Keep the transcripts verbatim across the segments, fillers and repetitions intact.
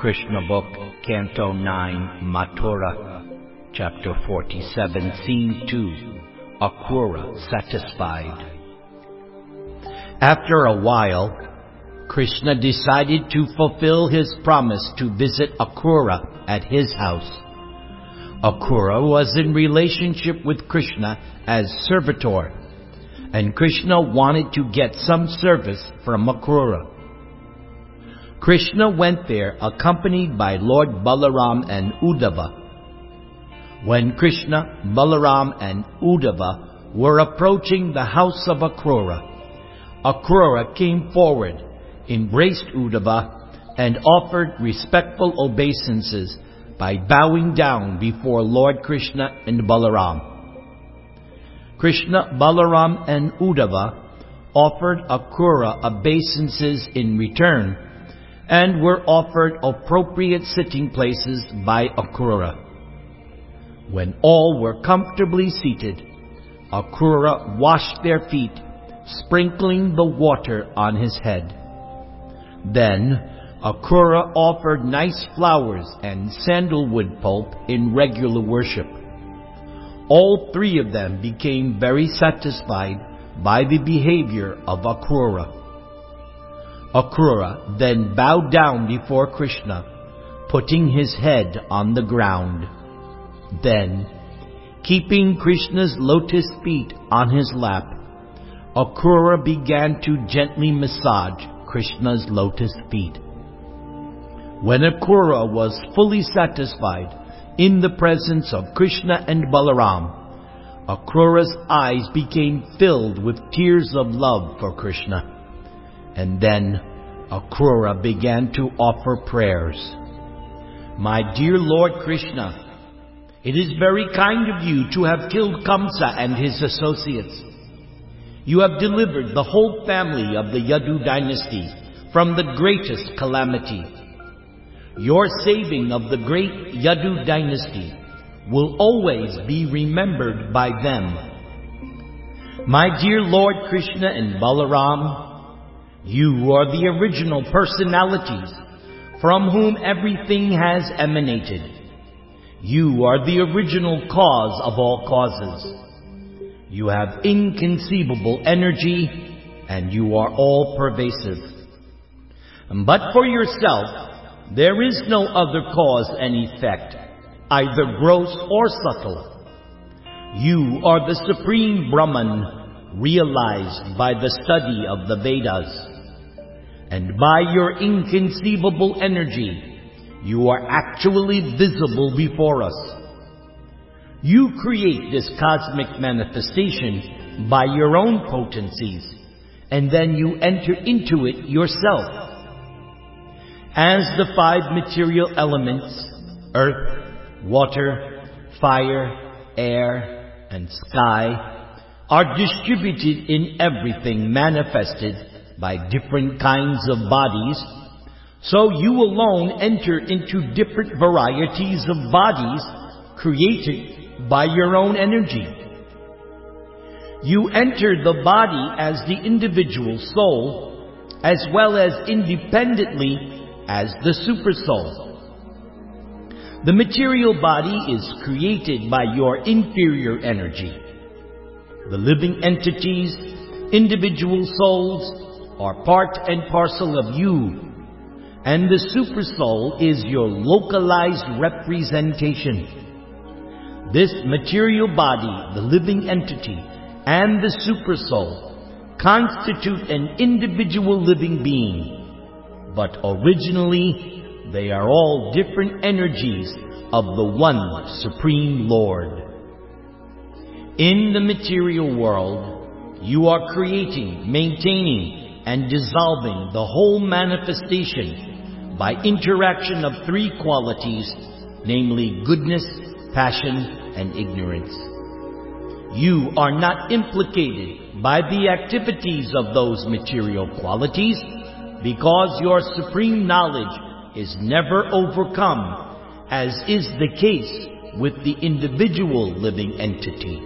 Krishna Book, Canto nine, Mathura, Chapter forty-seven, Scene two, Akrura Satisfied. After a while, Krishna decided to fulfill his promise to visit Akrura at his house. Akrura was in relationship with Krishna as servitor, and Krishna wanted to get some service from Akrura. Krishna went there accompanied by Lord Balaram and Uddhava. When Krishna, Balaram and Uddhava were approaching the house of Akrura, Akrura came forward, embraced Uddhava, and offered respectful obeisances by bowing down before Lord Krishna and Balaram. Krishna, Balaram and Uddhava offered Akrura obeisances in return and were offered appropriate sitting places by Akrura. When all were comfortably seated, Akrura washed their feet, sprinkling the water on his head. Then Akrura offered nice flowers and sandalwood pulp in regular worship. All three of them became very satisfied by the behavior of Akrura. Akrura then bowed down before Krishna, putting his head on the ground. Then, keeping Krishna's lotus feet on his lap, Akrura began to gently massage Krishna's lotus feet. When Akrura was fully satisfied in the presence of Krishna and Balaram, Akrura's eyes became filled with tears of love for Krishna. And then Akrura began to offer prayers. My dear Lord Krishna, it is very kind of you to have killed Kamsa and his associates. You have delivered the whole family of the Yadu dynasty from the greatest calamity. Your saving of the great Yadu dynasty will always be remembered by them. My dear Lord Krishna and Balaram, you are the original personalities from whom everything has emanated. You are the original cause of all causes. You have inconceivable energy, and you are all-pervasive. But for yourself, there is no other cause and effect, either gross or subtle. You are the Supreme Brahman, realized by the study of the Vedas. And by your inconceivable energy, you are actually visible before us. You create this cosmic manifestation by your own potencies, and then you enter into it yourself. As the five material elements, earth, water, fire, air, and sky, are distributed in everything manifested by different kinds of bodies, so you alone enter into different varieties of bodies created by your own energy. You enter the body as the individual soul, as well as independently as the supersoul. The material body is created by your inferior energy. The living entities, individual souls, are part and parcel of you, and the supersoul is your localized representation. This material body, the living entity, and the supersoul constitute an individual living being, but originally they are all different energies of the one Supreme Lord. In the material world, you are creating, maintaining, and dissolving the whole manifestation by interaction of three qualities, namely goodness, passion, and ignorance. You are not implicated by the activities of those material qualities because your supreme knowledge is never overcome, as is the case with the individual living entity.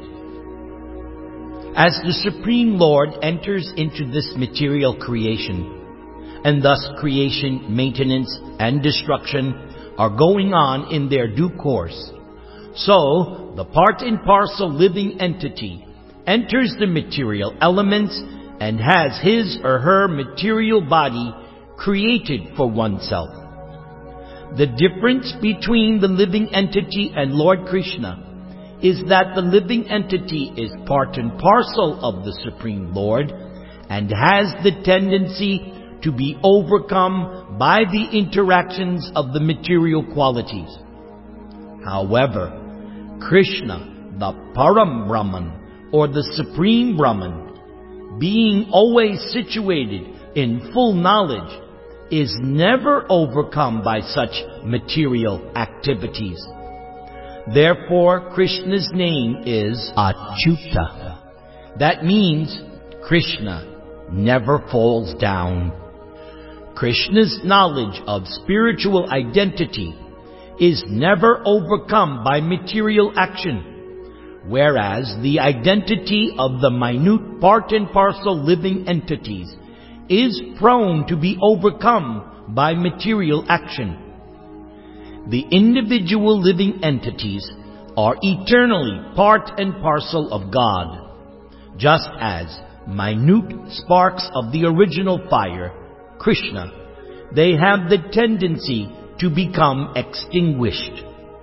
As the Supreme Lord enters into this material creation, and thus creation, maintenance, and destruction are going on in their due course. So, the part and parcel living entity enters the material elements and has his or her material body created for oneself. The difference between the living entity and Lord Krishna is that the living entity is part and parcel of the Supreme Lord and has the tendency to be overcome by the interactions of the material qualities. However, Krishna, the Param Brahman, or the Supreme Brahman, being always situated in full knowledge, is never overcome by such material activities. Therefore, Krishna's name is Achyuta. That means Krishna never falls down. Krishna's knowledge of spiritual identity is never overcome by material action, whereas the identity of the minute part and parcel living entities is prone to be overcome by material action. The individual living entities are eternally part and parcel of God, just as minute sparks of the original fire, Krishna, they have the tendency to become extinguished.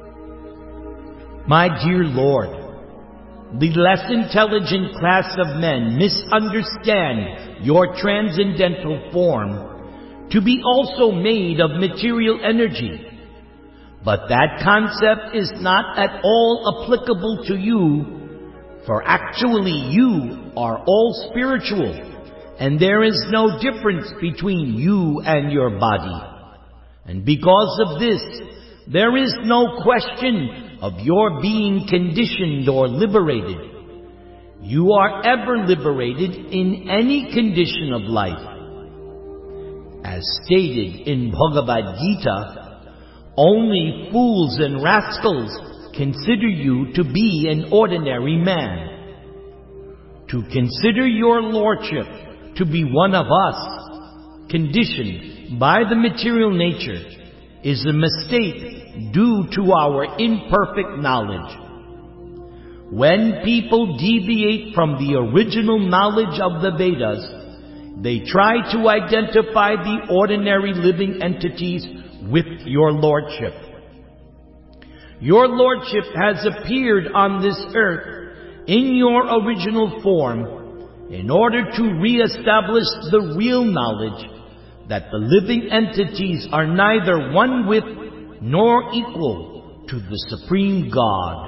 My dear Lord, the less intelligent class of men misunderstand your transcendental form to be also made of material energy. But that concept is not at all applicable to you, for actually you are all spiritual, and there is no difference between you and your body. And because of this, there is no question of your being conditioned or liberated. You are ever liberated in any condition of life. As stated in Bhagavad Gita, only fools and rascals consider you to be an ordinary man. To consider your lordship to be one of us, conditioned by the material nature, is a mistake due to our imperfect knowledge. When people deviate from the original knowledge of the Vedas, they try to identify the ordinary living entities with your lordship. Your lordship has appeared on this earth in your original form in order to re-establish the real knowledge that the living entities are neither one with nor equal to the Supreme God.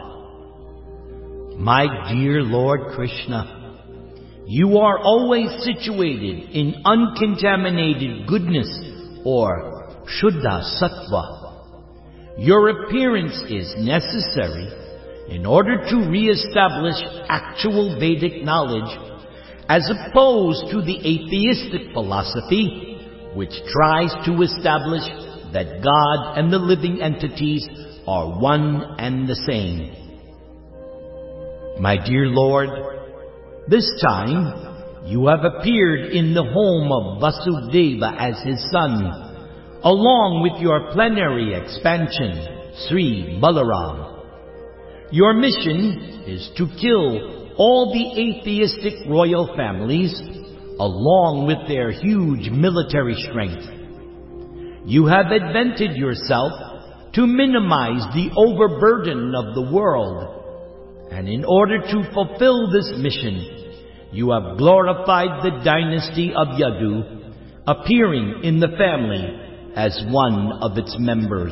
My dear Lord Krishna, you are always situated in uncontaminated goodness or Shuddha Sattva. Your appearance is necessary in order to re-establish actual Vedic knowledge, as opposed to the atheistic philosophy, which tries to establish that God and the living entities are one and the same. My dear Lord, this time you have appeared in the home of Vasudeva as his son, along with your plenary expansion, Sri Balaram. Your mission is to kill all the atheistic royal families, along with their huge military strength. You have invented yourself to minimize the overburden of the world, and in order to fulfill this mission, you have glorified the dynasty of Yadu, appearing in the family as one of its members.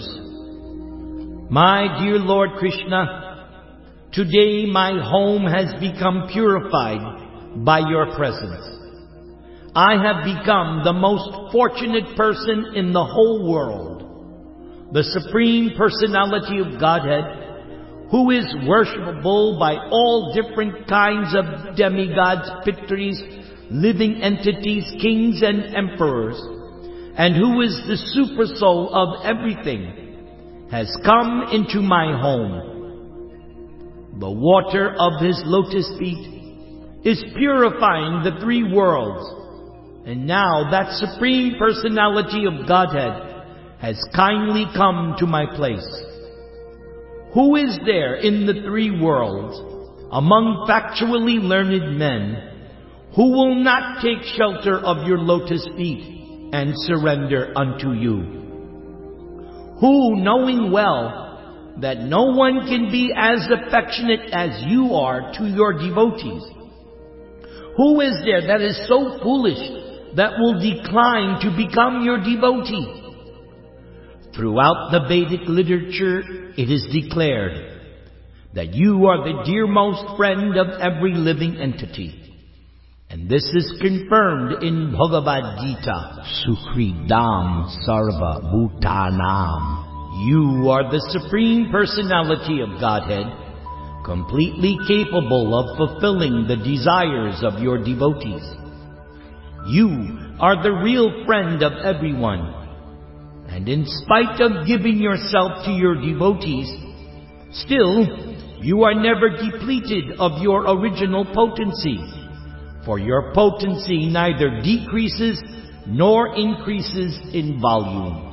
My dear Lord Krishna, today my home has become purified by your presence. I have become the most fortunate person in the whole world, the Supreme Personality of Godhead, who is worshipable by all different kinds of demigods, pitris, living entities, kings and emperors, and who is the super soul of everything, has come into my home. The water of his lotus feet is purifying the three worlds, And now that Supreme Personality of Godhead has kindly come to my place. Who is there in the three worlds, among factually learned men, who will not take shelter of your lotus feet and surrender unto you? Who, knowing well that no one can be as affectionate as you are to your devotees, who is there that is so foolish that will decline to become your devotee? Throughout the Vedic literature, it is declared that you are the dearmost friend of every living entity. And this is confirmed in Bhagavad Gita. Sukhridam Sarva Bhutanam. You are the Supreme Personality of Godhead, completely capable of fulfilling the desires of your devotees. You are the real friend of everyone. And in spite of giving yourself to your devotees, still you are never depleted of your original potency. For your potency neither decreases nor increases in volume.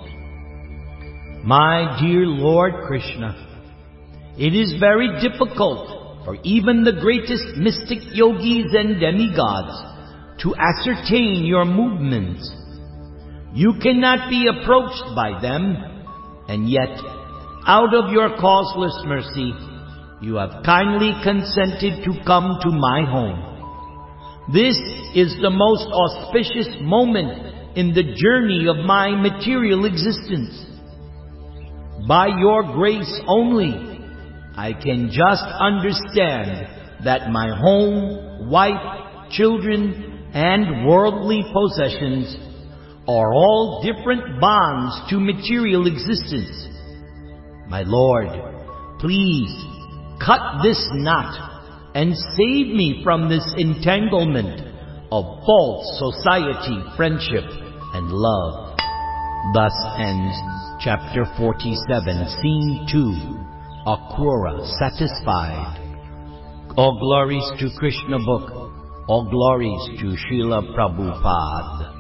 My dear Lord Krishna, it is very difficult for even the greatest mystic yogis and demigods to ascertain your movements. You cannot be approached by them, and yet, out of your causeless mercy, you have kindly consented to come to my home. This is the most auspicious moment in the journey of my material existence. By your grace only, I can just understand that my home, wife, children, and worldly possessions are all different bonds to material existence. My Lord, please cut this knot and save me from this entanglement of false society, friendship, and love. Thus ends chapter forty-seven, scene two, Akrura satisfied. All glories to Krishna book. All glories to Srila Prabhupada.